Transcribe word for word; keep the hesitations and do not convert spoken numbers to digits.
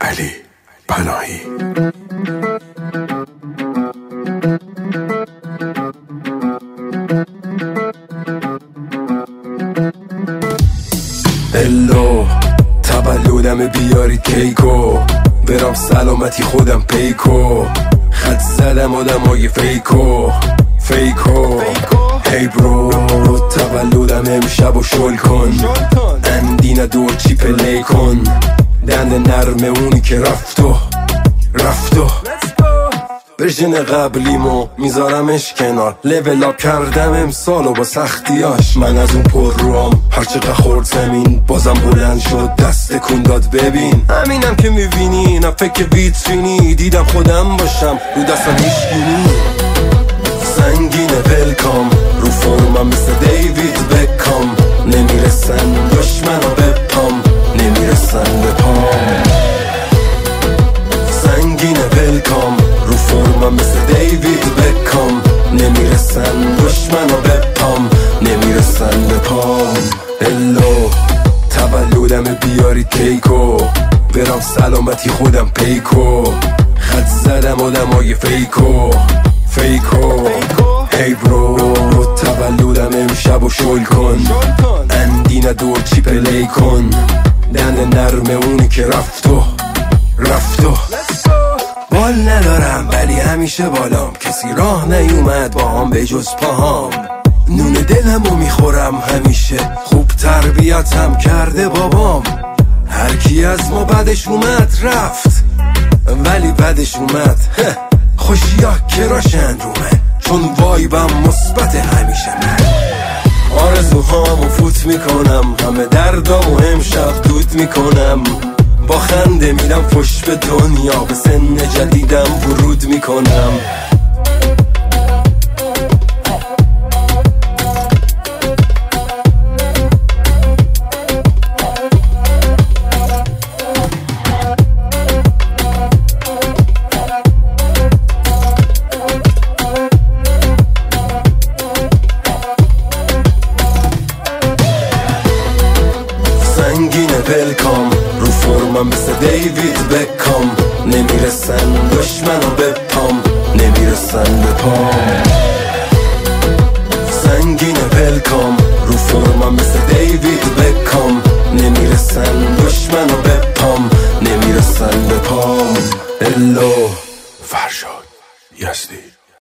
علی پناهی. الو تولدم بیارید کیکو، برام سلامتی خودم پیکو، خط زدم آدمای فیکو فیکو. هی برو تولدم امشب و شل کن، اندینه دور چی پلی کن، دند نرمه اونی که رفتو رفتو. برژن قبلیمو میذارمش کنار، لیول اپ کردم امسال و با سختیاش. من از اون پر روام هرچقدر خورد زمین بازم بلند شد، دست کن داد ببین. همینم که میبینی نه فکر ویترینی، دیدم خودم باشم رو دستم هیشگینی. سنگینه ولکام رو فرمم مثل دیوید بکام، نمیرسن دشمنا به پام، نمیرسن به پام. سنگینه ولکام رو فرمم مثل دیوید بکام، نمیرسن دشمنا به پام، نمیرسن به پام. الو تولدم بیارید کیکو، برام سلامتی خودم پیکو، خط زدم آدمای فیکو فیکو. هی برو تولدم امشب و شل کن، اندینه دور چی پلی کن، دند نرمه اونی که رفتو رفتو. بال ندارم ولی همیشه بالام، کسی راه نیومد با هم به جز پاهام. نون دلمو میخورم همیشه، خوب تربیتم کرده بابام. هر کی از ما بعدش اومد رفت، ولی بعدش اومد خوشیا کراشن رو من، چون وایبم مثبت همیشه. من آرزوهامو فوت میکنم، همه دردامو امشب دود میکنم. با خنده میدم فش به دنیا، به سن جدیدم ورود میکنم. سنگینه ولکام رو فرمم مثل دیوید بکام، نمیرسن دشمنا به پام، نمیرسن به پام.